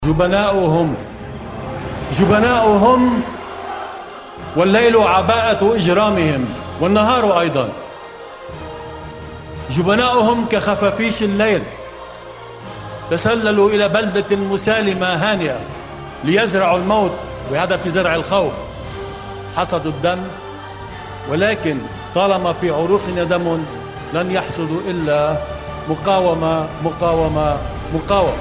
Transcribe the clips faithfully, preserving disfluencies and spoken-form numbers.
جبناؤهم جبناؤهم والليل عباءة إجرامهم والنهار أيضا. جبناؤهم كخفافيش الليل تسللوا إلى بلدة مسالمة هانئة ليزرعوا الموت بهدف زرع الخوف. حصدوا الدم، ولكن طالما في عروقنا دم لن يحصدوا إلا مقاومة مقاومة مقاومة.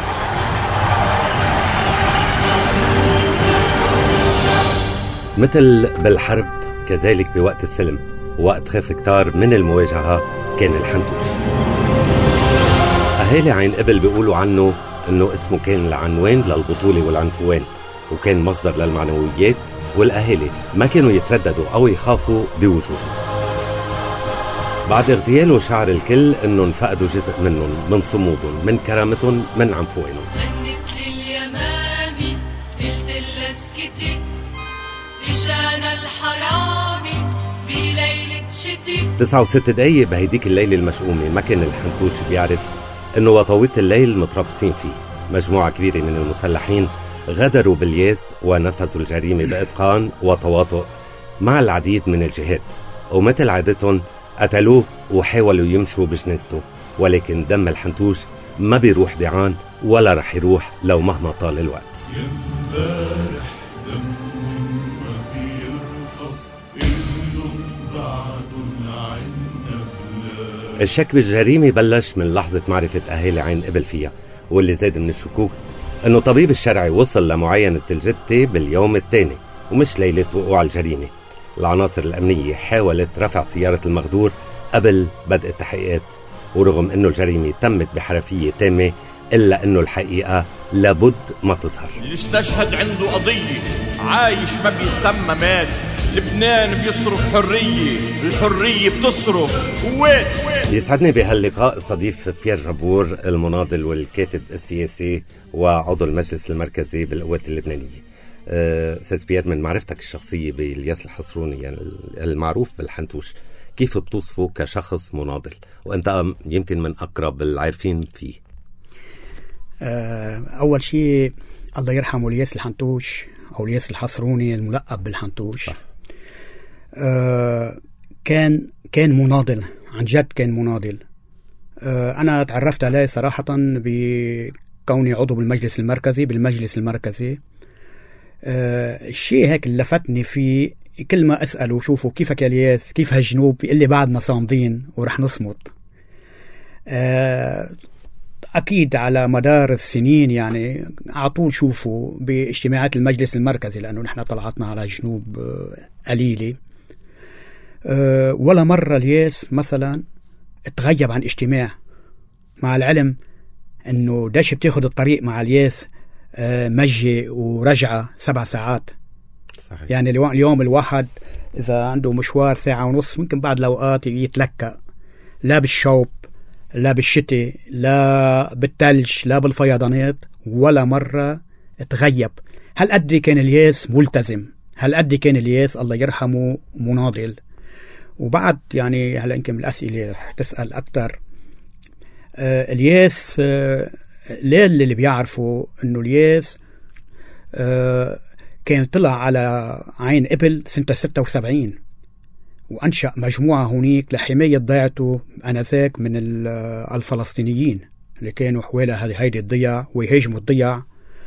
مثل بالحرب كذلك بوقت السلم، وقت خاف كتار من المواجهة كان الحنتوش. أهالي عين قبل بيقولوا عنه أنه اسمه كان العنوان للبطولة والعنفوان، وكان مصدر للمعنويات، والأهالي ما كانوا يترددوا أو يخافوا بوجوده. بعد اغتياله شعر الكل أنه انفقدوا جزء منهم، من صمودهم، من كرامتهم، من عنفوانهم. غنت لليمامي قلت لسكتي إشان الحرامي بليلة شتي. تسعة وست دقايق بهيديك الليلة المشؤومة ما كان الحنتوش بيعرف أنه وطوية الليل متربصين فيه مجموعة كبيرة من المسلحين غدروا بالياس ونفذوا الجريمة بإتقان وتواطؤ مع العديد من الجهات، ومثل عادتهم قتلوه وحاولوا يمشوا بجنازته، ولكن دم الحنتوش ما بيروح دعان ولا رح يروح لو مهما طال الوقت. يمبارح دم ما بيرخص إلهم بعدن عنا بلا. الشك بالجريمة بلش من لحظة معرفة أهالي عين قبل فيها، واللي زاد من الشكوك أنه طبيب الشرعي وصل لمعاينة الجثة باليوم الثاني ومش ليلة وقوع الجريمة. العناصر الأمنية حاولت رفع سيارة المغدور قبل بدء التحقيقات، ورغم أنه الجريمة تمت بحرفية تامة إلا أنه الحقيقة لابد ما تظهر. اللي استشهد عنده قضية، عايش ما بيتسمى مات. لبنان بيصرف حرية، الحرية بتصرف قوات. يسعدني بهاللقاء صديف بيير جبور، المناضل والكاتب السياسي وعضو المجلس المركزي بالقوات اللبنانية. أستاذ بيير، من معرفتك الشخصية بالياس الحصروني يعني المعروف بالحنتوش، كيف بتوصفه كشخص مناضل وأنت يمكن من أقرب العارفين فيه؟ أول شيء الله يرحمه الياس الحنتوش أو الياس الحصروني الملقب بالحنتوش. آه كان كان مناضل عن جد، كان مناضل. آه أنا تعرفت عليه صراحة بكوني عضو بالمجلس المركزي بالمجلس المركزي. آه الشيء هيك اللي لفتني فيه، كل ما أسأله شوفوا كيفك يا الياس، كيف هالجنوب، بيقول لي بعدنا صامدين ورح نصمت. آه أكيد على مدار السنين يعني على طول شوفوا باجتماعات المجلس المركزي، لأنه نحن طلعتنا على جنوب قليلة. أه ولا مرة الياس مثلا تغيب عن اجتماع، مع العلم أنه داش بتاخد الطريق مع الياس أه مجي ورجعة سبع ساعات. صحيح. يعني اليوم الواحد إذا عنده مشوار ساعة ونص ممكن بعد الأوقات يتلكأ، لا بالشوب لا بالشتاء لا بالتلج لا بالفيضانات، ولا مرة تغيب. هل قد كان الياس ملتزم، هل قد كان الياس الله يرحمه مناضل. وبعد يعني هلا يمكن الأسئلة رح تسأل أكتر. آه الياس آه ليه اللي بيعرفوا إنه الياس آه كان طلع على عين قبل سنة ستة وسبعين وأنشأ مجموعة هونيك لحماية ضيعته أنذاك من الفلسطينيين اللي كانوا حوالي هيدي الضيع ويهاجموا الضيع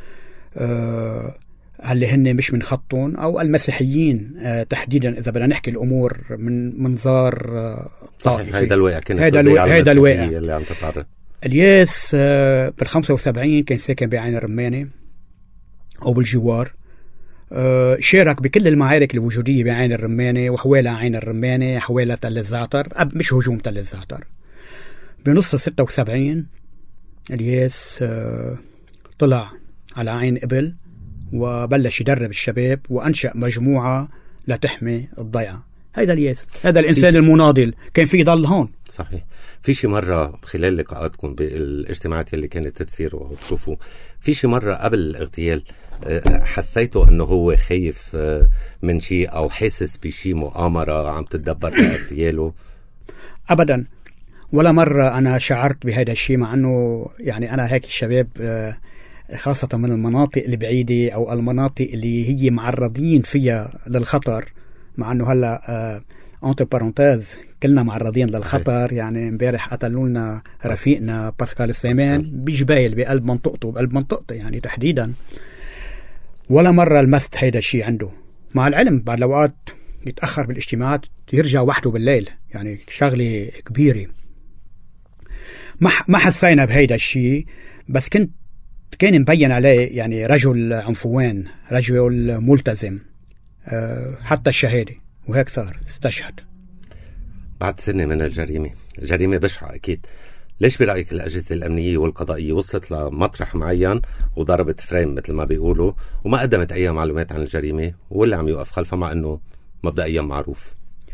أه اللي هن مش من خطهم أو المسيحيين أه تحديدا، إذا بدنا نحكي الأمور من منظار أه طائفي. هيدا الواقع كانت هيدا الواقع هيدا الواقع اللي عم تتعرض. الياس أه بالخمسة وسبعين كان ساكن بعين الرمانة أو بالجوار. أه شارك بكل المعارك الوجودية بعين الرمانة وحوالي عين الرمانة حوالي تل الزعتر، مش هجوم تل الزعتر. بنص ستة وسبعين الياس أه طلع على عين قبل وبلش يدرب الشباب وأنشأ مجموعة لتحمي الضيعة. هيدا الياس، هذا الإنسان المناضل كان في ضل هون. صحيح. في شي مرة خلال لقاءاتكم بالاجتماعات اللي كانت تسير وتشوفوا، في شي مرة قبل الاغتيال حسيته أنه هو خايف من شيء أو حاسس بشي مؤامرة عم تتدبر لاغتياله؟ أبدا، ولا مرة أنا شعرت بهذا الشيء، مع أنه يعني أنا هيك الشباب خاصة من المناطق البعيدة أو المناطق اللي هي معرضين فيها للخطر، مع أنه هلأ أنتر بارونتاز كلنا معرضين للخطر. يعني امبارح قتلوا لنا رفيقنا باسكال السيمان بجبايل بقلب منطقته بقلب منطقته يعني تحديدا. ولا مرة لمست هيدا الشيء عنده، مع العلم بعد الأوقات يتأخر بالاجتماعات يرجع وحده بالليل، يعني شغلة كبيرة. ما ما حسينا بهيدا الشيء، بس كنت كان مبين عليه يعني رجل عنفوان، رجل ملتزم، أه حتى الشهادة، وهيك صار استشهد بعد سنة من الجريمة. جريمة بشعة أكيد. ليش برأيك الأجهزة الأمنية والقضائية وصلت لمطرح معين وضربت فريم مثل ما بيقولوا وما قدمت أي معلومات عن الجريمة، واللي عم يوقف خلفها مع أنه مبدئيا معروف؟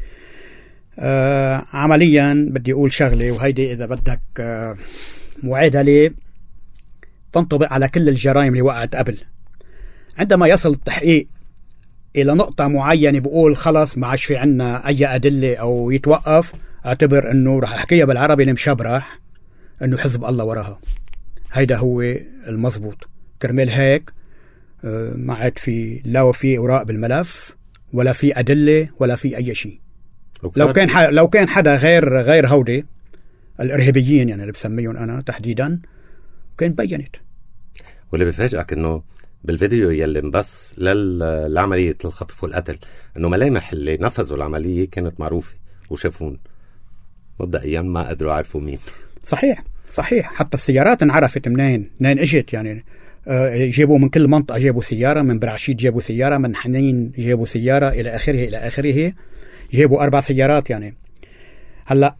آه عمليا بدي أقول شغلة، وهيدي إذا بدك آه معادلة تنطبق على كل الجرائم اللي وقعت قبل. عندما يصل التحقيق إلى نقطة معينة بقول خلص ما عادش في عنا أي أدلة أو يتوقف، أعتبر أنه رح أحكيها بالعربي المشبرح أنه حزب الله وراها. هيدا هو المضبوط. كرمال هيك آه ما عاد في لا في أوراق بالملف ولا في أدلة ولا في أي شيء. لو كان ح... لو كان حدا غير غير هودي الإرهابيين يعني اللي بسميهم أنا تحديدا كان بينت. واللي بفاجئك إنه بالفيديو يلي انبث للعملية الخطف والقتل إنه ملامح اللي نفذوا العملية كانت معروفة وشافون، مبدئيا ما قدروا يعرفوا مين. صحيح صحيح. حتى السيارات انعرفت منين منين اجت. يعني آه جابوا من كل منطقة، جابوا سيارة من برعشيد، جابوا سيارة من حنين، جابوا سيارة إلى آخره إلى آخره. جابوا أربع سيارات. يعني هلا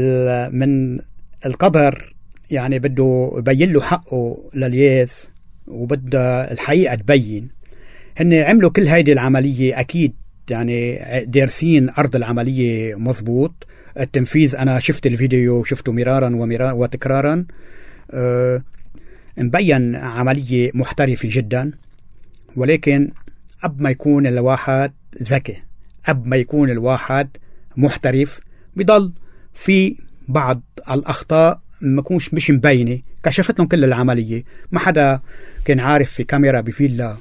من القدر يعني بده يبين له حقه للياس، وبده الحقيقة تبين. هن عملوا كل هيدي العملية أكيد يعني دارسين أرض العملية مظبوط. التنفيذ أنا شفت الفيديو شفته مرارا ومرارا وتكرارا. أه مبين عملية محترفة جدا، ولكن أب ما يكون الواحد ذكي، أب ما يكون الواحد محترف، بيضل في بعض الأخطاء ما كونش مش مبينة. كشفت لهم كل العملية، ما حدا كان عارف في كاميرا بفيلا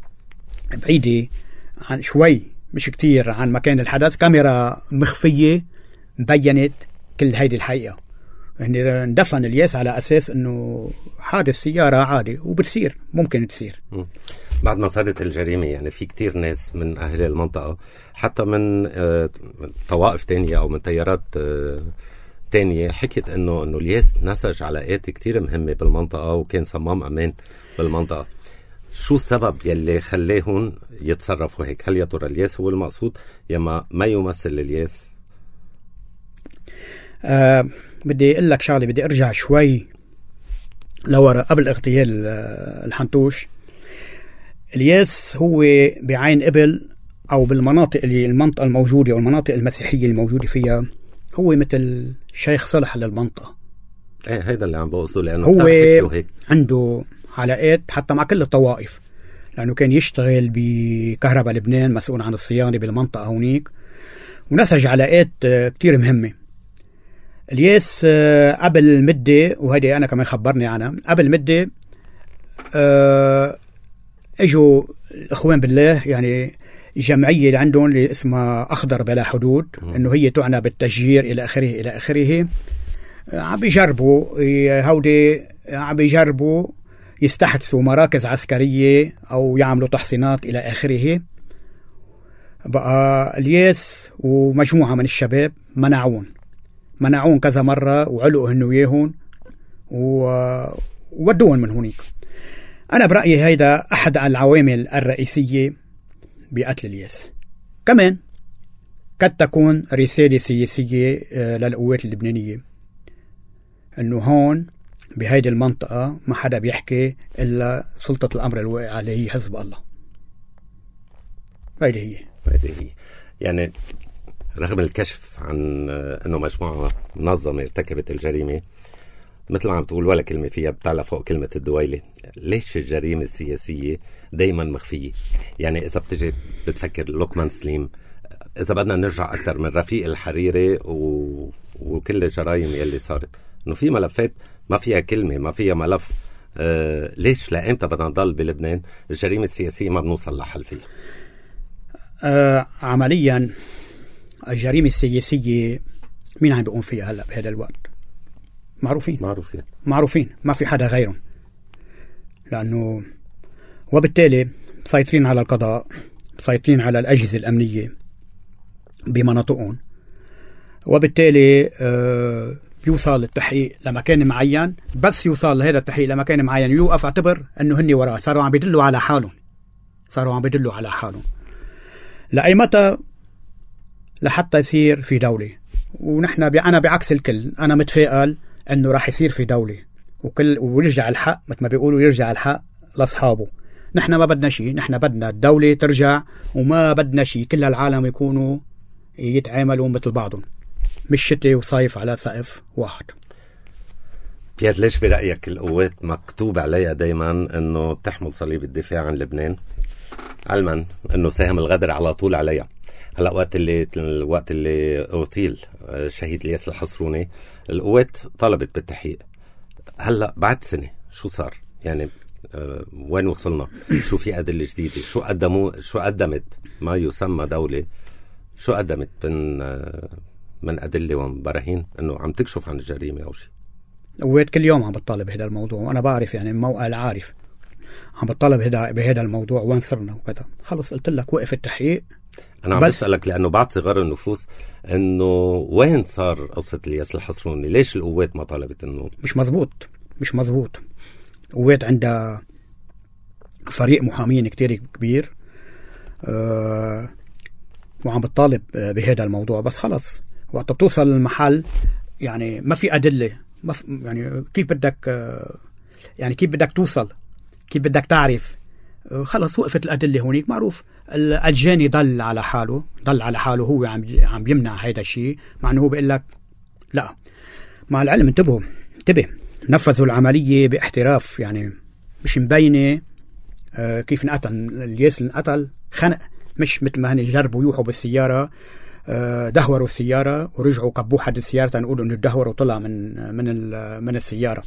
بعيدة عن شوي مش كتير عن مكان الحدث، كاميرا مخفية مبينت كل هيدي الحقيقة. يعني اندفن الياس على أساس أنه حادث سيارة عادي وبتصير ممكن تصير. بعد ما صارت الجريمة يعني في كتير ناس من أهل المنطقة حتى من آه طوائف تانية أو من تيارات آه تانية حكيت أنه أنه الياس نسج علاقات كتير مهمة بالمنطقة وكان صمام أمان بالمنطقة. شو السبب يلي خليهم يتصرفوا هيك؟ هل يا ترى الياس هو المقصود يا ما ما يمثل الياس؟ آه بدي أقول لك شغلة، بدي أرجع شوي لورا قبل اغتيال آه الحنتوش. الياس هو بعين قبل أو بالمناطق اللي المنطقة الموجودة أو المناطق المسيحية الموجودة فيها هو مثل شيخ صلح للمنطقة. ايه هيدا اللي عم بقصده، لأنه هو هيك. عنده علاقات حتى مع كل الطوائف، لأنه كان يشتغل بكهرباء لبنان مسؤول عن الصيانة بالمنطقة هونيك، ونسج علاقات كتير مهمة. الياس قبل مدة، وهيدي أنا كمان خبرني عنها، قبل مدة أه اجوا الإخوان بالله يعني جمعية اللي عندهم اللي اسمها أخضر بلا حدود، إنه هي تعنى بالتشجير إلى آخره إلى آخره. عم بيجربوا هودي عم بيجربوا يستحدثوا مراكز عسكرية أو يعملوا تحصينات إلى آخره. بقى الياس ومجموعة من الشباب منعون منعون كذا مرة وعلقوا هنو وياهن وودوهم من هونيك. أنا برأيي هيدا أحد العوامل الرئيسية بقتل الياس. كمان قد تكون رسالة سياسية للقوات اللبنانية أنه هون بهيدي المنطقة ما حدا بيحكي إلا سلطة الأمر الواقع اللي هي حزب الله. هيدي هي هيدي هي يعني رغم الكشف عن أنه مجموعة منظمة ارتكبت الجريمة، مثل ما عم تقول ولا كلمة فيها بتعلى فوق كلمة الدويلة. ليش الجريمة السياسية دايما مخفية؟ يعني إذا بتجي بتفكر لقمان سليم، إذا بدنا نرجع أكتر من رفيق الحريري و... وكل الجرائم يلي صارت، إنه في ملفات ما فيها كلمة، ما فيها ملف آه ليش لأمتى بدنا نضل بلبنان الجريمة السياسية ما بنوصل لحل فيها؟ آه عمليا الجريمة السياسية مين عم بيقوم فيها هلا بهذا الوقت؟ معروفين معروفين معروفين ما في حدا غيرهم، لأنه وبالتالي مسيطرين على القضاء، مسيطرين على الأجهزة الأمنية بمناطقهم، وبالتالي آه بيوصل التحقيق لمكان معين. بس يوصل لهذا التحقيق لمكان معين يوقف، اعتبر انه هني وراه، صاروا عم بيدلوا على حالهم صاروا عم بيدلوا على حالهم لأي متى؟ لحتى يصير في دولة. ونحن بي أنا بعكس الكل، أنا متفائل انه راح يصير في دولة وكل ويرجع الحق مثل ما بيقولوا، يرجع الحق لاصحابه. نحن ما بدنا شيء، نحن بدنا الدولة ترجع، وما بدنا شيء كل العالم يكونوا يتعاملوا مثل بعضهم، مش شتي وصيف على سقف واحد. بيير، ليش برأيك القوات مكتوب عليها دايما انه بتحمل صليب الدفاع عن لبنان، علما انه ساهم الغدر على طول عليها؟ هلا وقت اللي الوقت اللي اغتيل الشهيد الياس الحصروني القوات طلبت بالتحقيق. هلا بعد سنة شو صار؟ يعني أه وين وصلنا؟ شو في أدلة جديدة؟ شو قدموا شو قدمت ما يسمى دولة؟ شو قدمت من أه من أدلة وبراهين انه عم تكشف عن الجريمة او شيء؟ قوات كل يوم عم بتطالب بهذا الموضوع، وانا بعرف يعني موقع العارف عم بتطالب بهذا الموضوع وين صرنا وكذا. خلص قلت لك وقف التحقيق. أنا عم بسألك لأنه بعد صغار النفوس إنه وين صار قصة الياس الحصروني؟ ليش القوات ما طالبت إنه؟ مش مزبوط مش مزبوط قوات عندها فريق محامين كتير كبير أه وعم بتطالب بهذا الموضوع. بس خلص وقت بتوصل المحل يعني ما في أدلة، ما في يعني كيف بدك يعني كيف بدك توصل، كيف بدك تعرف؟ خلص وقفت الأدلة هونيك. معروف الجاني ضل على حاله ضل على حاله هو عم عم يمنع هيدا الشيء، مع انه هو بيقول لك لا. مع العلم انتبهوا انتبه نفذوا العملية باحتراف، يعني مش مبينة آه كيف انقتل الياس. انقتل خنق، مش مثل ما هن جربوا يوحوا بالسيارة آه دهوروا السيارة ورجعوا كبوا حد السيارة تنقولوا انه دهور وطلع من من من السيارة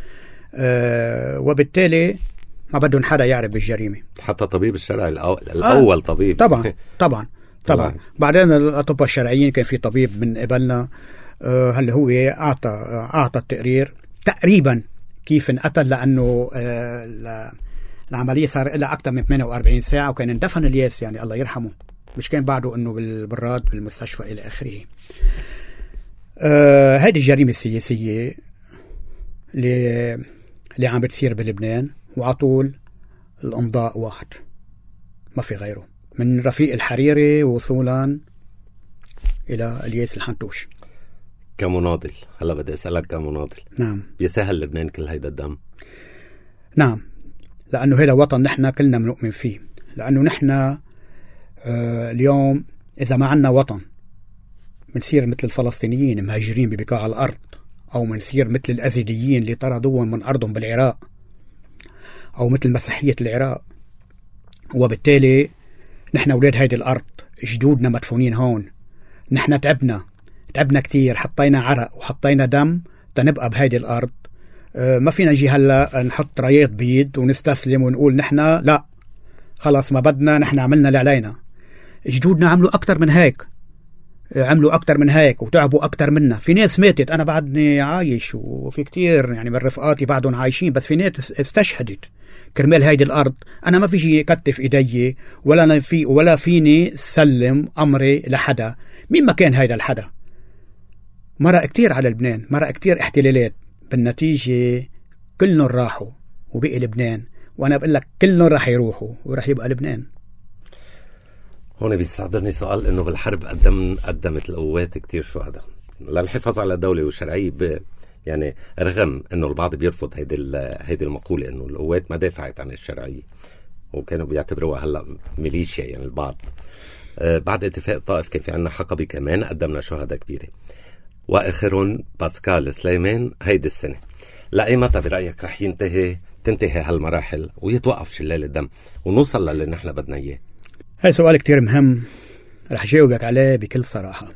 آه وبالتالي ما بدهم حدا يعرف بالجريمة. حتى طبيب الشرعي الأول آه. طبيب طبعا طبعا طبعا بعدين الأطباء الشرعيين كان في طبيب من قبلنا آه هل هو أعطى أعطى التقرير تقريبا كيف انقتل، لأنه آه العملية صار لها أكثر من ثمانية وأربعين ساعة وكان اندفن الياس، يعني الله يرحمه، مش كان بعده إنه بالبراد بالمستشفى إلى آخره. آه هذه الجريمة السياسية اللي اللي عم بتصير بلبنان، وعطول الأمضاء واحد ما في غيره، من رفيق الحريري وصولا إلى الياس الحنتوش. كمناضل، هلا بدي أسألك كمناضل، نعم، بيسهل لبنان كل هيدا الدم؟ نعم، لأنه هذا وطن نحن كلنا بنؤمن فيه، لأنه نحن آه اليوم إذا ما عنا وطن بنصير مثل الفلسطينيين مهاجرين ببقاع الأرض، أو بنصير مثل الأزيديين اللي طردوهم من أرضهم بالعراق، أو مثل مسيحية العراق. وبالتالي نحن أولاد هيدي الأرض، جدودنا مدفونين هون، نحن تعبنا تعبنا كتير، حطينا عرق وحطينا دم تنبقى بهيدي الأرض. أه ما فينا نجي هلا نحط رايات بيض ونستسلم ونقول نحن لا خلاص ما بدنا، نحن عملنا اللي علينا. جدودنا عملوا أكتر من هيك، عملوا أكتر من هيك وتعبوا أكتر منا. في ناس ماتت، أنا بعدني عايش وفي كتير يعني من رفقاتي بعدهم عايشين، بس في ناس استشهدت كرمال هيدي الأرض. أنا ما فيجي كتف إيدي ولا في ولا فيني سلم أمري لحدا. مين ما كان هيدا الحدا. مرق كتير على لبنان، مرق كتير احتلالات، بالنتيجة كلهم راحوا وبقي لبنان. وأنا بقول لك كلهم راح يروحوا ورح يبقى لبنان. هون بيستحضرني سؤال، إنه بالحرب قدم قدمت القوات كتير شهداء للحفاظ على الدولة والشرعية، ب يعني رغم إنه البعض بيرفض هيدي هيدي المقولة إنه القوات ما دافعت عن الشرعية، وكانوا بيعتبروها هلا ميليشيا يعني البعض. آه بعد اتفاق طائف كان في عنا حقبة كمان قدمنا شهداء كبيرة، وآخرهم باسكال سليمان هيدي السنة. لأي متى برأيك رح ينتهي تنتهي هالمراحل ويتوقف شلال الدم ونوصل للي نحن بدنا إياه؟ هاي سؤال كتير مهم، رح جاوبك عليه بكل صراحة.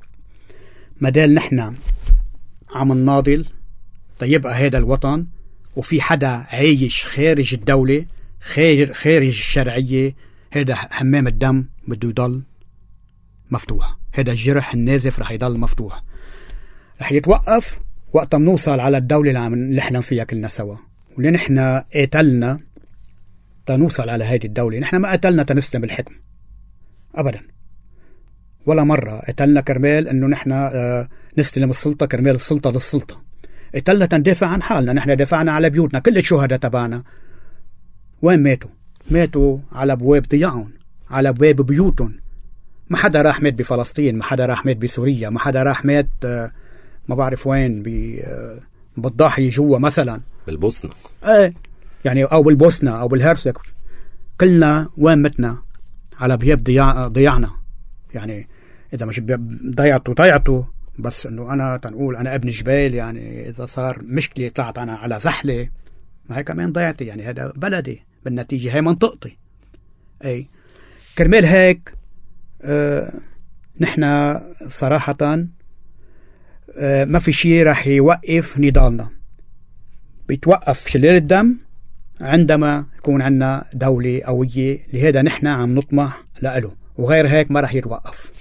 مدال نحن عم نناضل طيبقى هذا الوطن وفي حدا عايش خارج الدولة خارج, خارج الشرعية، هذا حمام الدم بده يضل مفتوح، هذا الجرح النازف رح يضل مفتوح، رح يتوقف وقت ما نوصل على الدولة اللي عم نحلم فيها كلنا سوا. ولين احنا قاتلنا تنوصل على هذه الدولة، نحن ما قتلنا تنسلم الحكم أبدا، ولا مرة قتلنا كرمال انه نحن اه نستلم السلطة كرمال السلطة للسلطة، قتلنا تندافع عن حالنا. نحن دافعنا على بيوتنا، كل الشهداء تبعنا وين ماتوا؟ ماتوا على ابواب ضياعهم، على ابواب بيوتهم. ما حدا راح مات بفلسطين، ما حدا راح مات بسوريا، ما حدا راح مات اه ما بعرف وين اه بالضاحية جوا مثلا بالبوسنة، ايه يعني او بالبوسنة او بالهرسك، كلنا وين متنا؟ على ابواب ضياع ضياعنا. يعني اذا مش ضيعتوا ضيعتوا، بس انه انا تنقول انا ابن جبال، يعني اذا صار مشكلة طلعت انا على زحلة، ما هي كمان ضيعتي، يعني هذا بلدي بالنتيجة، هي منطقتي. اي كرمال هيك اه نحن صراحة اه ما في شيء راح يوقف نضالنا، بيتوقف شلال الدم عندما يكون عندنا دولة قوية، لهذا نحن عم نطمح لأله، وغير هيك ما راح يتوقف.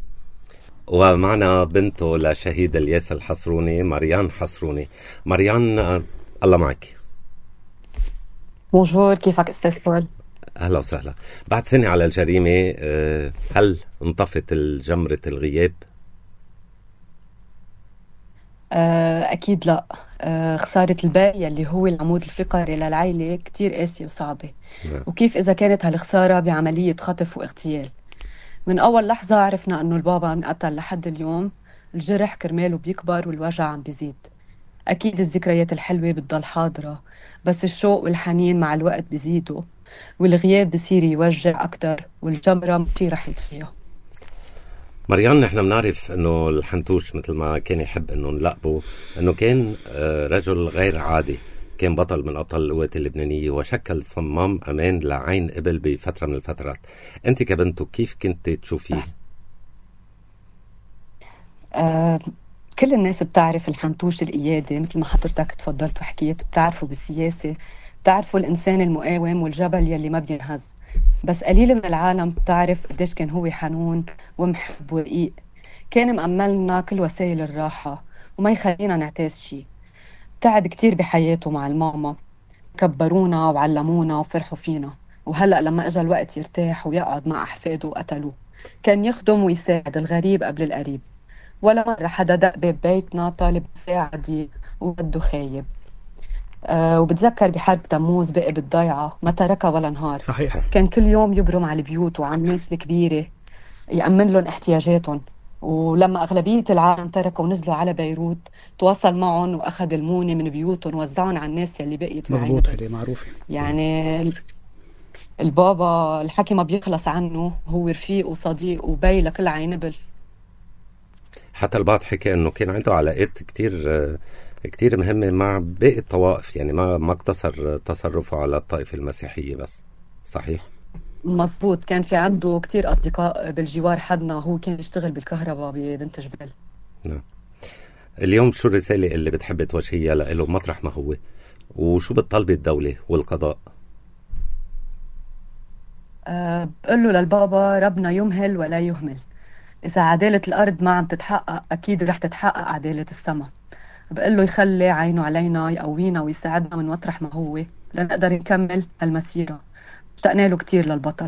ومعنا بنته لشهيد الياس الحصروني، مريان حصروني. مريان آه، الله معك. بونجور، كيفك استاذ بول؟ أهلا وسهلا. بعد سنة على الجريمة آه، هل انطفت الجمرة الغياب؟ أكيد لا. أه خسارة الباقي اللي هو العمود الفقري للعائلة كتير قاسية وصعبة. نعم. وكيف إذا كانت هالخسارة بعملية خطف واغتيال. من أول لحظة عرفنا أنه البابا انقتل، لحد اليوم الجرح كرماله بيكبر والوجع عم بيزيد. أكيد الذكريات الحلوة بتضل حاضرة، بس الشوق والحنين مع الوقت بيزيدوا، والغياب بصير يوجع أكتر، والجمرة مشي رح يطفيها. مريان، نحن بنعرف انه الحنتوش مثل ما كان يحب انه نلقبه، انه كان رجل غير عادي، كان بطل من ابطال القوات اللبنانيه، وشكل صمام امان لعين ابل بفتره من الفترات. انت كبنته كيف كنت تشوفيه؟ آه، كل الناس بتعرف الحنتوش القيادي، مثل ما حضرتك تفضلت وحكيت، بتعرفوا بالسياسه، بتعرفوا الانسان المقاوم والجبل يلي ما بينهز. بس قليل من العالم بتعرف قديش كان هو حنون ومحب ورقيق. كان مأملنا كل وسائل الراحة وما يخلينا نعتاز شي. تعب كتير بحياته مع الماما، كبرونا وعلمونا وفرحوا فينا، وهلأ لما اجى الوقت يرتاح ويقعد مع أحفاده وقتلوه. كان يخدم ويساعد الغريب قبل القريب، ولا مرة حدا دق باب بيتنا طالب مساعدة وبده خايب. أه وبتذكر بحرب تموز بقى بالضيعة ما تركها ولا نهار. صحيح. كان كل يوم يبرم على البيوت وعلى الناس الكبيرة يأمن لهم احتياجاتهم، ولما أغلبية العالم تركوا ونزلوا على بيروت تواصل معهم وأخذ المونة من بيوتهم ووزعهم على الناس يلي بقيت. مضبوط، هذه معروفة. يعني البابا الحكي ما بيخلص عنه، هو رفيق وصديق وبي لكل عينبل. حتى البعض حكى انه كان عنده علاقات كتير كتير مهمة مع باقي الطوائف، يعني ما ما اقتصر تصرفه على الطائفة المسيحية بس. صحيح؟ مظبوط، كان في عنده كتير أصدقاء بالجوار حدنا، هو كان يشتغل بالكهرباء ببنت جبال. نعم. اليوم شو الرسالة اللي بتحب توجهيها له مطرح ما هو، وشو بتطلبي الدولة والقضاء؟ أه بقول له للبابا ربنا يمهل ولا يهمل. إذا عدالة الأرض ما عم تتحقق أكيد رح تتحقق عدالة السماء. بقول له يخلي عينه علينا، يقوينا ويساعدنا من مطرح ما هو لنقدر نكمل هالمسيرة. اشتقنا له كتير للبطل.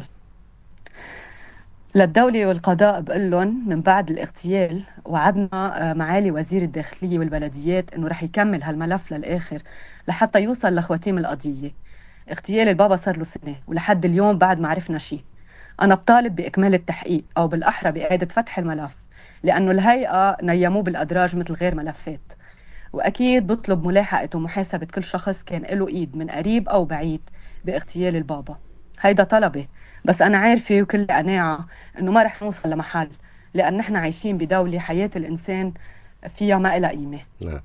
للدولة والقضاء بقول لهم من بعد الاغتيال وعدنا معالي وزير الداخلية والبلديات انه رح يكمل هالملف للآخر لحتى يوصل لخواتيم القضية. اغتيال البابا صار له سنة ولحد اليوم بعد ما عرفنا شيء. أنا بطالب بإكمال التحقيق أو بالأحرى بإعادة فتح الملف، لأنه الهيئة نيموه بالأدراج مثل غير ملفات. وأكيد بطلب ملاحقة ومحاسبة كل شخص كان له إيد من قريب أو بعيد باغتيال البابا. هيدا طلبي، بس أنا عارفة وكل قناعة إنه ما رح نوصل لمحل، لأن نحن عايشين بدولة حياة الإنسان فيها ما إلها قيمة. نعم.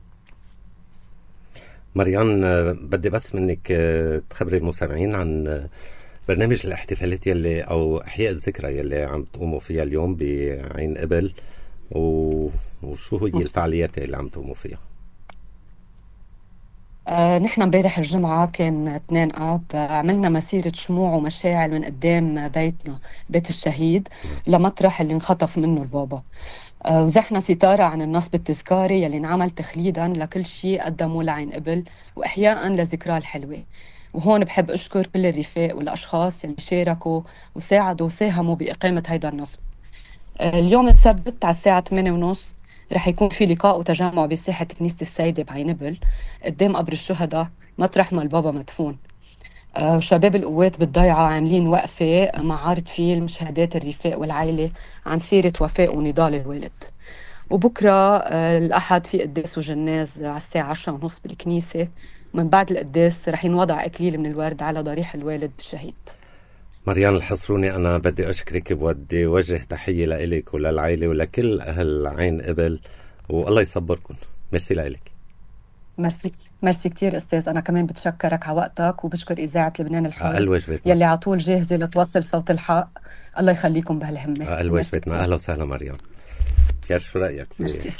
مريان، بدي بس منك تخبري المستمعين عن برنامج الاحتفالات يلي أو إحياء الذكرى يلي عم تقوموا فيها اليوم بعين قبل، وشو هي الفعاليات اللي عم تقوموا فيها؟ آه نحن امبارح الجمعة كان اثنين آب، عملنا مسيرة شموع ومشاعل من قدام بيتنا، بيت الشهيد، لمطرح اللي انخطف منه البابا. آه وزحنا ستارة عن النصب التذكاري يلي انعمل تخليدا لكل شيء قدموه لعين قبل وإحياء لذكراه الحلوة. وهون بحب أشكر كل الرفاق والأشخاص يلي شاركوا وساعدوا وساهموا بإقامة هيدا النصب. آه اليوم السبت على الساعة ثمانية ونص رح يكون في لقاء وتجمع بساحة كنيسة السيدة بعينبل قدام قبر الشهداء مطرح ما البابا مدفون. آه شباب القوات بالضيعة عاملين وقفة مع عرض فيلم شهادات الرفاق والعائلة عن سيرة وفاء ونضال الوالد. وبكرة آه الأحد في قداس وجناز على الساعة عشرة ونص بالكنيسة، ومن بعد القداس رح ينوضع أكليل من الورد على ضريح الوالد الشهيد. مريان الحصروني، أنا بدي أشكرك، بدي وجه تحية لإلك وللعائلة ولكل أهل عين قبل، والله يصبركم. ميرسي لإلك. ميرسي ميرسي كتير أستاذ. أنا كمان بتشكرك على وقتك وبشكر إذاعة لبنان الحر يلي على طول جاهزة لتوصل صوت الحق. الله يخليكم بهالهمة. أقل واجبتنا. أهلا وسهلا مريم. بيار شو رأيك؟ ميرسي.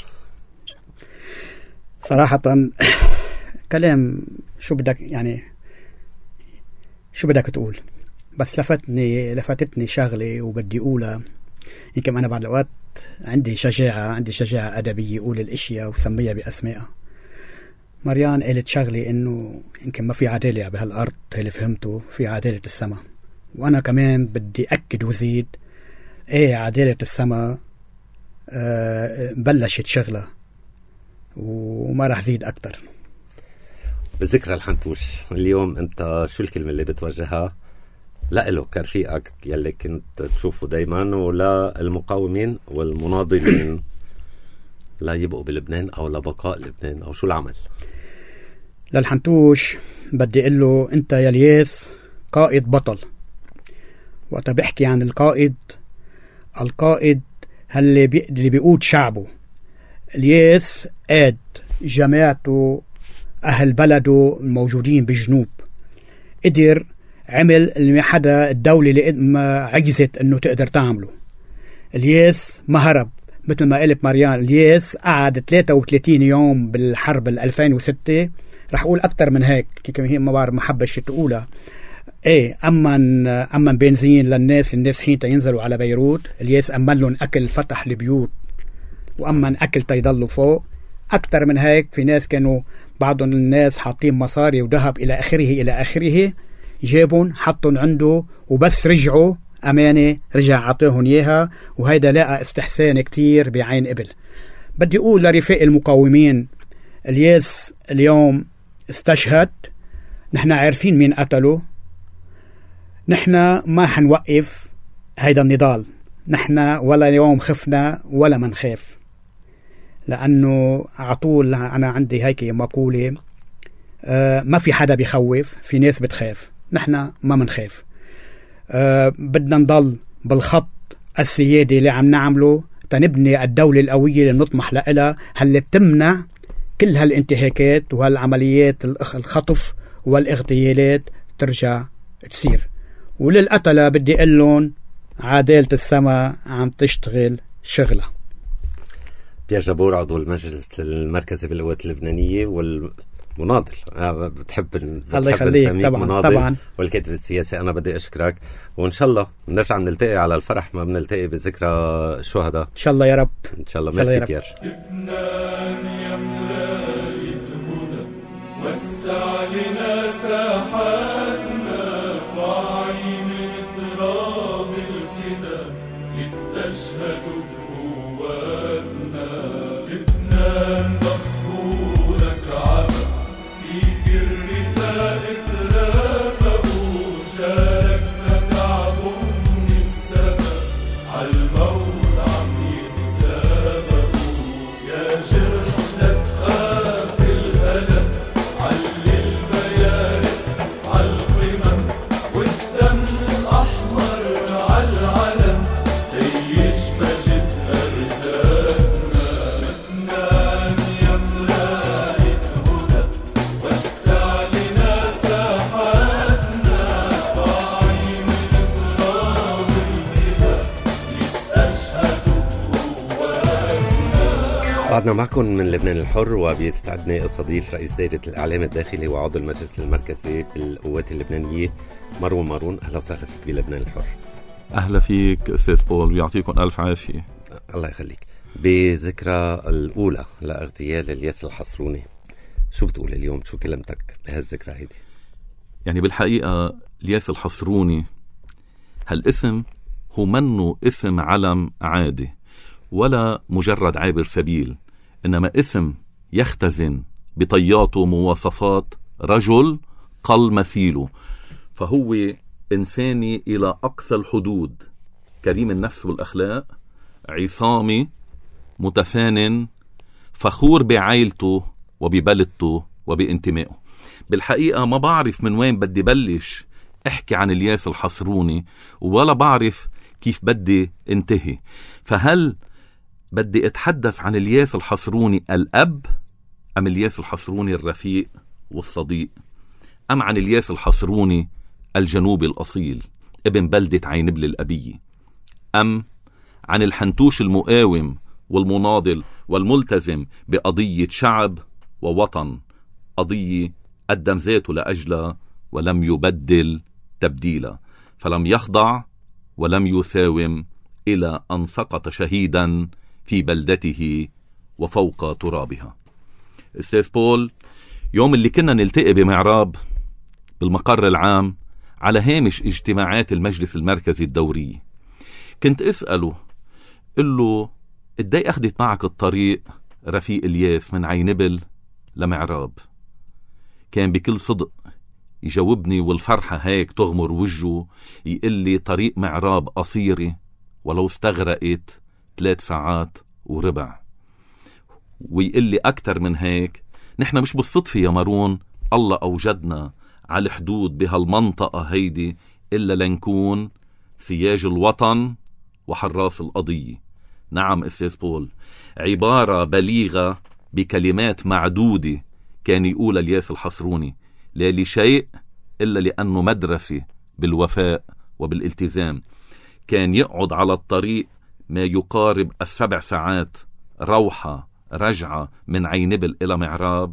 صراحة كلام شو بدك يعني شو بدك تقول، بس لفتني لفتتني شغلة وبدي أقولها. يمكن أنا بعد الوقت عندي شجاعة عندي شجاعة أدبية أقول الأشياء وسميها بأسمائها. مريان قالت شغلة إنه يمكن ما في عدالة بهالأرض، اللي فهمته في عدالة السماء، وأنا كمان بدي أكد وزيد إيه عدالة السماء آه بلشت شغلة وما رح زيد أكتر. بذكرى الحنتوش اليوم، أنت شو الكلمة اللي بتوجهها لإله كرفيقك يلي كنت تشوفه دايما، ولا المقاومين والمناضلين لا يبقوا بلبنان أو لبقاء لبنان، أو شو العمل؟ للحنتوش بدي أقول له أنت يا الياس قائد بطل. وقت بحكي عن القائد، القائد اللي بي... اللي بيقود شعبه. الياس قاد جماعته أهل بلده الموجودين بالجنوب، قدر عمل اللي حدا الدولة اللي ما عجزت انه تقدر تعمله. الياس ما هرب مثل ما قالت مريان. الياس قعد ثلاثة وثلاثين يوم بالحرب ألفين وستة، رح اقول اكتر من هيك كيف هي ما بعرف ما حبش تقولها. ايه امن امن بنزين للناس، الناس حين ينزلوا على بيروت الياس امن لهم اكل، فتح البيوت وامن اكل تيضلوا فوق. اكتر من هيك في ناس كانوا بعضهم الناس حاطين مصاري وذهب الى اخره الى اخره، جابون حطن عنده وبس رجعوا أمانة رجع عطيهن إياها، وهيدا لاقى استحسان كتير بعين قبل. بدي أقول لرفاق المقاومين، الياس اليوم استشهد، نحن عارفين مين قتله، نحن ما حنوقف هيدا النضال، نحن ولا يوم خفنا ولا منخاف، لأنه عطول أنا عندي هيك مقولة آه ما في حدا بيخوف، في ناس بتخاف، نحن ما منخاف. أه بدنا نضل بالخط السيادي اللي عم نعمله تنبني الدولة القوية اللي نطمح لها، هاللي بتمنع كل هالانتهاكات وهالعمليات الخطف والاغتيالات ترجع تصير. وللقتلة بدي اقول لهم عدالة السماء عم تشتغل شغلة. بيير جابور، عضو المجلس المركزي بالقوات اللبنانية وال مناضل، أنا بتحب الله يخليك طبعا مناضل طبعا والكاتب السياسي. أنا بدي أشكرك، وإن شاء الله نرجع نلتقي على الفرح ما بنلتقي بذكرى الشهداء إن شاء الله يا رب. إن شاء الله. ميرسي بيير. لبنان يا مراية هدى، وسع لنا ساحاتنا، وعي من تراب الفدا يستشهدوا بقواتنا. لبنان مغفورك عمى، فيك الرفاق ترافقوا، شاركنا تعبهم من السما، عالموت عم يتسابقوا. يا جرح لا تخاف الألم، علي البيارق بعدنا معكم من لبنان الحر، وبيستعدنا استضيف رئيس دائرة الإعلام الداخلي وعضو المجلس المركزي بالقوات اللبنانية مروان مارون. أهلا وسهلا فيك بلبنان الحر. أهلا فيك أستاذ بول، ويعطيكم ألف عافية. الله يخليك. بذكرى الأولى لاغتيال الياس الحصروني، شو بتقول اليوم؟ شو كلمتك بهالذكرى هيدي؟ يعني بالحقيقة الياس الحصروني هالاسم هو منه اسم علم عادي ولا مجرد عابر سبيل، إنما اسم يختزن بطياته مواصفات رجل قل مثيله، فهو إنساني إلى أقصى الحدود، كريم النفس والأخلاق، عصامي، متفانن، فخور بعائلته وببلدته وبانتمائه. بالحقيقة ما بعرف من وين بدي بلش احكي عن الياس الحصروني، ولا بعرف كيف بدي انتهي. فهل بدي اتحدث عن الياس الحصروني الأب، أم الياس الحصروني الرفيق والصديق، أم عن الياس الحصروني الجنوبي الأصيل ابن بلدة عينبل الأبية، أم عن الحنتوش المقاوم والمناضل والملتزم بقضية شعب ووطن، قضية قدم ذاته لأجلها ولم يبدل تبديلا، فلم يخضع ولم يساوم إلى أن سقط شهيدا في بلدته وفوق ترابها. أستاذ بول، يوم اللي كنا نلتقي بمعراب بالمقر العام على هامش اجتماعات المجلس المركزي الدوري، كنت أسأله قل له إداي أخدت معك الطريق رفيق الياس من عينبل لمعراب؟ كان بكل صدق يجاوبني والفرحة هيك تغمر وجهه، يقول لي طريق معراب قصيرة ولو استغرقت ثلاث ساعات وربع، ويقول لي أكتر من هيك نحن مش بالصدفة يا مارون الله أوجدنا على الحدود بهالمنطقة هيدي إلا لنكون سياج الوطن وحراس القضية. نعم أستاذ بول، عبارة بليغة بكلمات معدودة كان يقول الياس الحصروني، لا لشيء إلا لأنه مدرسة بالوفاء وبالالتزام. كان يقعد على الطريق ما يقارب السبع ساعات روحة رجعة من عينبل إلى معراب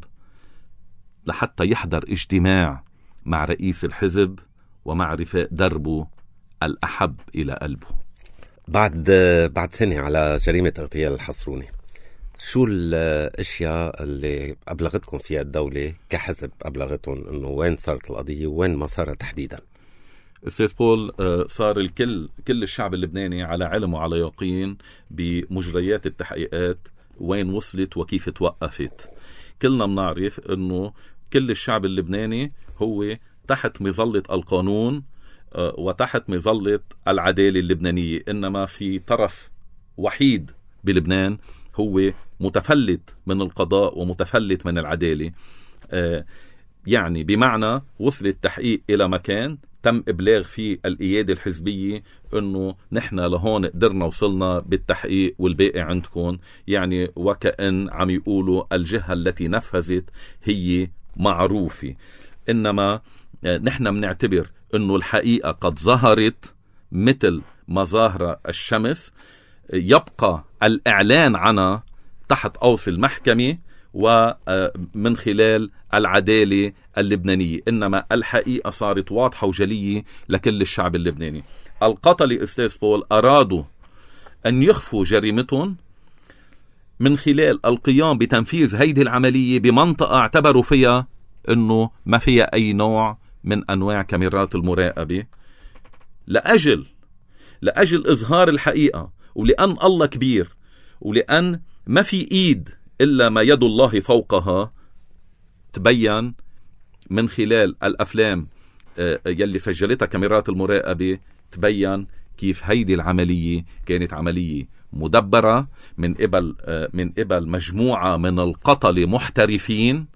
لحتى يحضر اجتماع مع رئيس الحزب ومع رفاق دربه الأحب إلى قلبه. بعد بعد سنة على جريمة اغتيال الحصروني، شو الاشياء اللي ابلغتكم فيها الدولة كحزب، ابلغتهم انه وين صارت القضية وين ما صارت تحديدا؟ أستاذ بول، صار الكل كل الشعب اللبناني على علم وعلى يقين بمجريات التحقيقات وين وصلت وكيف توقفت. كلنا بنعرف انه كل الشعب اللبناني هو تحت مظلة القانون وتحت مظلة العدالة اللبنانية، إنما في طرف وحيد بلبنان هو متفلت من القضاء ومتفلت من العدالة. يعني بمعنى وصل التحقيق إلى مكان تم إبلاغ فيه القيادة الحزبية إنه نحن لهون قدرنا وصلنا بالتحقيق والباقي عندكم، يعني وكأن عم يقولوا الجهة التي نفذت هي معروفة. إنما نحن بنعتبر إنه الحقيقة قد ظهرت مثل مظاهر الشمس، يبقى الإعلان عنها تحت قوس المحكمة ومن خلال العدالة اللبنانية، إنما الحقيقة صارت واضحة وجلية لكل الشعب اللبناني. القتلة أستاذ بول أرادوا أن يخفوا جريمتهم من خلال القيام بتنفيذ هيدي العملية بمنطقة اعتبروا فيها أنه ما فيها أي نوع من أنواع كاميرات المراقبة، لأجل لأجل إظهار الحقيقة، ولأن الله كبير، ولأن ما في إيد إلا ما يد الله فوقها. تبين من خلال الأفلام يلي سجلتها كاميرات المراقبة، تبين كيف هيدي العملية كانت عملية مدبرة من قبل من قبل مجموعة من القتلة محترفين.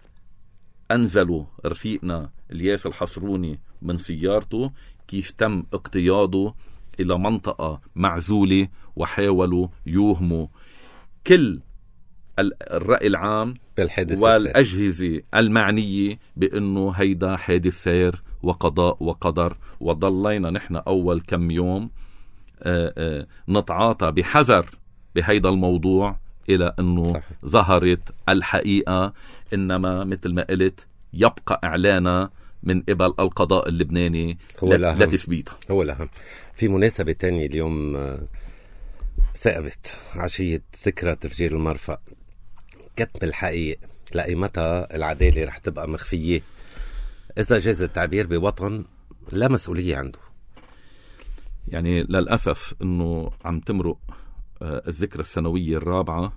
أنزلوا رفيقنا الياس الحصروني من سيارته، كيف تم اقتياده إلى منطقة معزولة، وحاولوا يوهموا كل الرأي العام والأجهزة المعنية بأنه هيدا حادث سير وقضاء وقدر. وضلينا نحن أول كم يوم آآ آآ نتعاطى بحذر بهيدا الموضوع إلى أنه صحيح. ظهرت الحقيقة، إنما مثل ما قلت يبقى إعلانا من قبل القضاء اللبناني لتثبيتها. هو الأهم. في مناسبة تانية اليوم ثاقبت عشية ذكرى تفجير المرفأ، كتم الحقيقة لأيمتى العدالة رح تبقى مخفية إذا جاز التعبير بوطن لا مسؤولية عنده. يعني للأسف أنه عم تمرق الذكرى السنوية الرابعة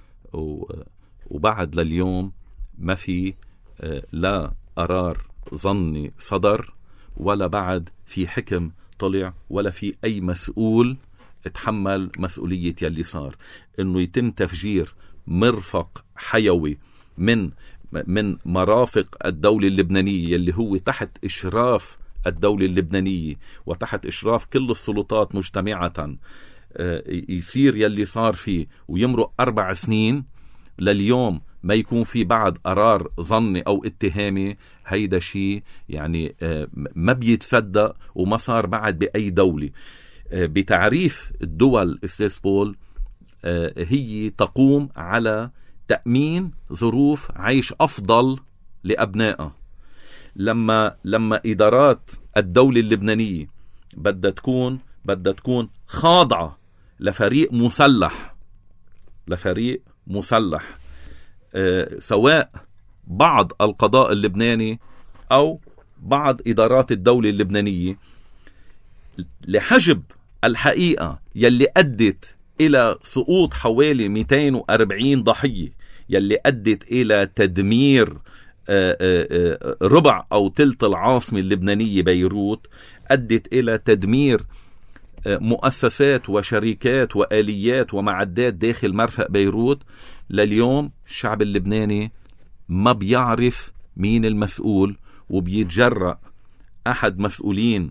وبعد لليوم ما في لا قرار ظني صدر، ولا بعد في حكم طلع، ولا في أي مسؤول اتحمل مسؤولية يلي صار. إنه يتم تفجير مرفق حيوي من من مرافق الدولة اللبنانية اللي هو تحت إشراف الدولة اللبنانية وتحت إشراف كل السلطات مجتمعة، يصير يلي صار فيه ويمرق أربع سنين لليوم ما يكون في بعد قرار ظني أو اتهامي. هيدا شيء يعني ما بيتصدق وما صار بعد بأي دولة. بتعريف الدول أستاذ بول هي تقوم على تأمين ظروف عيش أفضل لأبنائها. لما لما إدارات الدولة اللبنانية بدها تكون بدها تكون خاضعة لفريق مسلح لفريق مسلح أه سواء بعض القضاء اللبناني أو بعض إدارات الدولة اللبنانية، لحجب الحقيقة يلي أدت إلى سقوط حوالي مئتين وأربعين ضحية، يلي أدت إلى تدمير أه أه ربع أو تلت العاصمة اللبنانية بيروت، أدت إلى تدمير مؤسسات وشركات وآليات ومعدات داخل مرفأ بيروت. لليوم الشعب اللبناني ما بيعرف مين المسؤول، وبيتجرأ أحد مسؤولين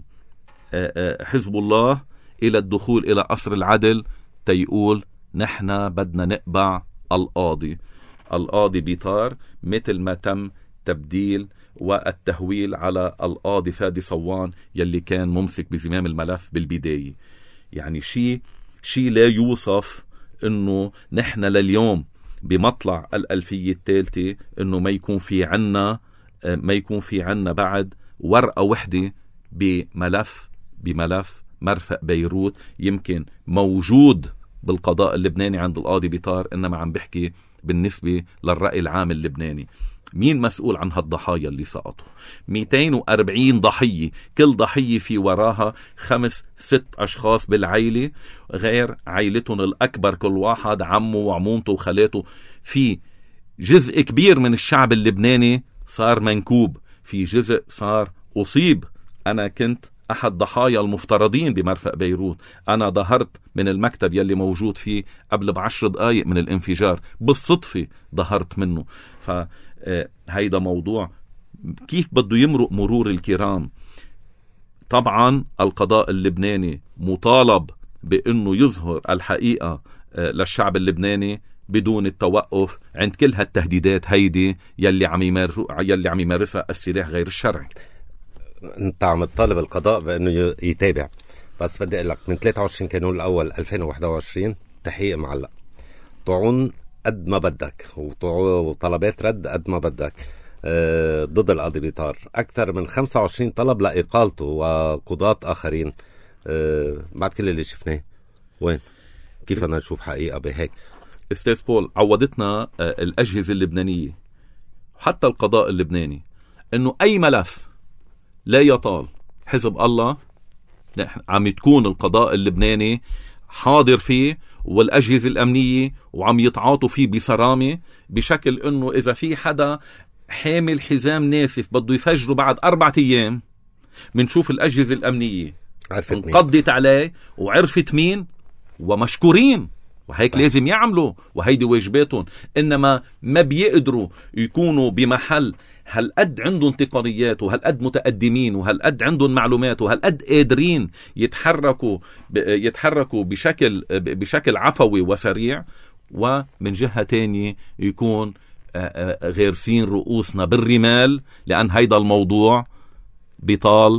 حزب الله إلى الدخول إلى قصر العدل تيقول نحن بدنا نقبع القاضي. القاضي بيطار مثل ما تم تبديل والتهويل على القاضي فادي صوان يلي كان ممسك بزمام الملف بالبداية. يعني شيء شيء لا يوصف إنه نحن لليوم بمطلع الألفية الثالثة إنه ما يكون في عنا ما يكون في عنا بعد ورقة وحدة بملف بملف مرفأ بيروت. يمكن موجود بالقضاء اللبناني عند القاضي بيطار، إنما عم بحكي بالنسبة للرأي العام اللبناني. مين مسؤول عن هالضحايا اللي سقطوا؟ مئتين وأربعين ضحية، كل ضحية في وراها خمس ست أشخاص بالعيلة، غير عيلتهم الأكبر كل واحد عمه وعمومته وخالاته. في جزء كبير من الشعب اللبناني صار منكوب، في جزء صار أصيب. أنا كنت أحد ضحايا المفترضين بمرفأ بيروت، أنا ظهرت من المكتب يلي موجود فيه قبل بعشر دقايق من الانفجار، بالصدفة ظهرت منه. فهيدا موضوع كيف بده يمرق مرور الكرام. طبعا القضاء اللبناني مطالب بأنه يظهر الحقيقة للشعب اللبناني بدون التوقف عند كل هالتهديدات هيدي يلي عم يمار... يلي عم يمارسها السلاح غير الشرعي. انت عم تطالب القضاء بانه يتابع، بس بدي اقول لك من ثلاثة وعشرين كانون الاول ألفين وواحد وعشرين تحقيق معلق، طعون قد ما بدك وطلبات رد قد ما بدك اه ضد القاضي بيطار، اكثر من خمسة وعشرين طلب لاقالته وقضاة اخرين. اه بعد كل اللي شفناه وين كيف انا نشوف حقيقه بهيك؟ استاذ بول، عودتنا الاجهزه اللبنانيه حتى القضاء اللبناني انه اي ملف لا يطال حزب الله عم تكون القضاء اللبناني حاضر فيه والأجهزة الأمنية وعم يتعاطوا فيه بصرامة، بشكل أنه إذا في حدا حامل حزام ناسف بده يفجره بعد أربعة أيام منشوف الأجهزة الأمنية انقضت عليه وعرفت مين ومشكورين، وهيك صح. لازم يعملوا وهيدي واجباتهم. إنما ما بيقدروا يكونوا بمحل هالقد عندهم تقنيات وهالقد متقدمين وهالقد عندهم معلومات وهالقد قادرين يتحركوا يتحركوا بشكل بشكل عفوي وسريع، ومن جهة تانية يكون غيرسين رؤوسنا بالرمال، لأن هيدا الموضوع بيطال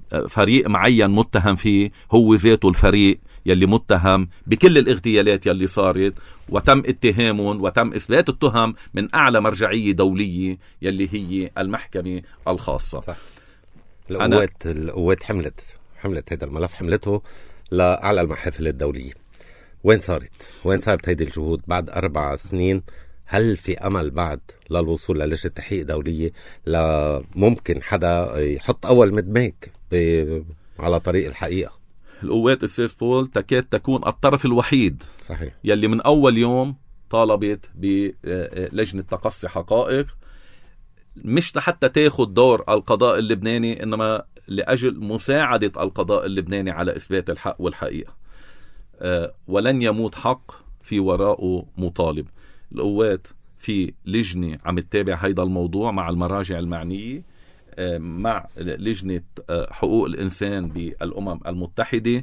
فريق معين متهم فيه هو ذاته الفريق يلي متهم بكل الاغتيالات يلي صارت، وتم اتهامهم وتم إثبات التهم من أعلى مرجعية دولية يلي هي المحكمة الخاصة. صح. القوات القوات حملت حملت هذا الملف، حملته لأعلى المحافل الدولية. وين صارت وين صارت هيدي الجهود بعد أربع سنين؟ هل في أمل بعد للوصول للجنة تحقيق دولية لممكن حدا يحط أول مدماك على طريق الحقيقة؟ القوات أستاذ بول تكاد تكون الطرف الوحيد صحيح يلي من أول يوم طالبت بلجنة تقصي حقائق، مش حتى تاخد دور القضاء اللبناني، إنما لأجل مساعدة القضاء اللبناني على إثبات الحق والحقيقة. ولن يموت حق في وراءه مطالب. القوات في لجنة عم تتابع هيدا الموضوع مع المراجع المعنية، مع لجنة حقوق الإنسان بالأمم المتحدة.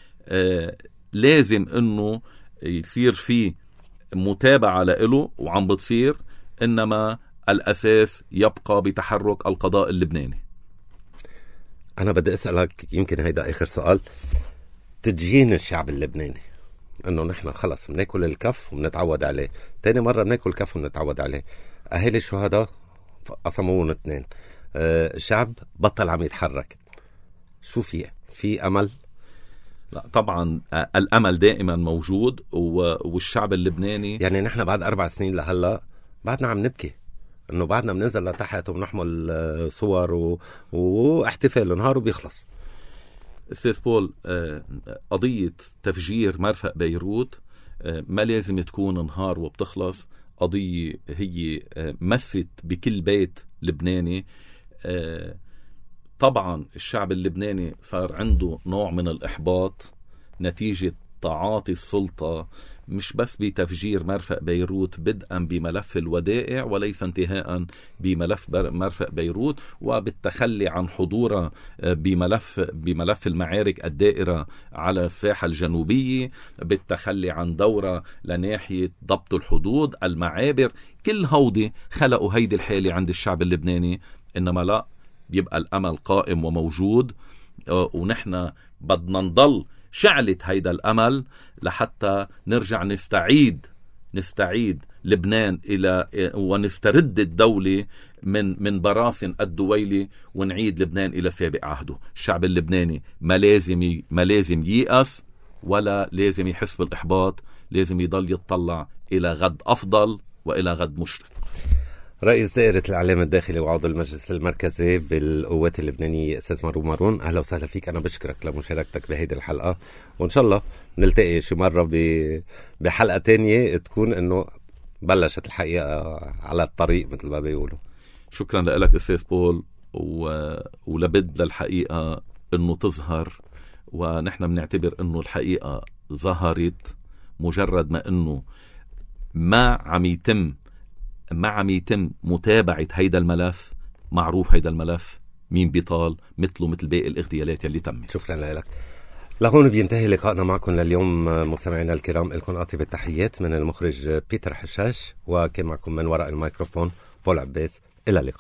لازم أنه يصير فيه متابعة له، وعم بتصير، إنما الأساس يبقى بتحرك القضاء اللبناني. أنا بدي أسألك، يمكن هيدا آخر سؤال، تدجين الشعب اللبناني انه نحن خلص بناكل الكف وبنتعود عليه، تاني مرة بناكل الكف وبنتعود عليه. اهالي الشهداء قسموهم اثنين، أه الشعب بطل عم يتحرك. شو في في امل؟ لا طبعا الامل دائما موجود، والشعب اللبناني يعني نحن بعد اربع سنين لهلا بعدنا عم نبكي انه بعدنا بننزل لتحت وبنحمل صور و... واحتفال نهار وبيخلص. أستاذ بول، قضية تفجير مرفأ بيروت ما لازم تكون نهار وبتخلص، قضية هي مست بكل بيت لبناني. طبعا الشعب اللبناني صار عنده نوع من الإحباط نتيجة تعاطي السلطة، مش بس بتفجير مرفأ بيروت، بدءا بملف الودائع وليس انتهاء بملف مرفأ بيروت، وبالتخلي عن حضورها بملف بملف المعارك الدائرة على الساحة الجنوبية، بالتخلي عن دورة لناحية ضبط الحدود، المعابر. كل هودي خلقوا هيدي الحالة عند الشعب اللبناني. إنما لا، بيبقى الأمل قائم وموجود، ونحن بدنا نضل شعلة هيدا الأمل لحتى نرجع نستعيد نستعيد لبنان إلى ونسترد الدولة من من براسن الدويلة، ونعيد لبنان إلى سابق عهده. الشعب اللبناني ما لازم ما لازم ييأس ولا لازم يحس بالإحباط، لازم يضل يتطلع إلى غد أفضل وإلى غد مشرق. رئيس دائرة الإعلام الداخلي وعضو المجلس المركزي بالقوات اللبنانية أستاذ مارون مارون، أهلا وسهلا فيك. أنا بشكرك لمشاركتك بهيدي الحلقة، وإن شاء الله نلتقي شي مرة بحلقة تانية تكون إنه بلشت الحقيقة على الطريق مثل ما بيقولوا. شكرا لك أستاذ بول، و... ولبد للحقيقة إنه تظهر، ونحن بنعتبر إنه الحقيقة ظهرت مجرد ما إنه ما عم يتم ما عم يتم متابعة هيدا الملف. معروف هيدا الملف مين بيطال، مثله مثل باقي الاغتيالات اللي تمت. شكرا لك. لهون بينتهي لقائنا معكم لليوم مستمعينا الكرام. لكم أطيب التحيات من المخرج بيتر حشاش، وكان معكم من وراء الميكروفون بول عباس. إلى اللقاء.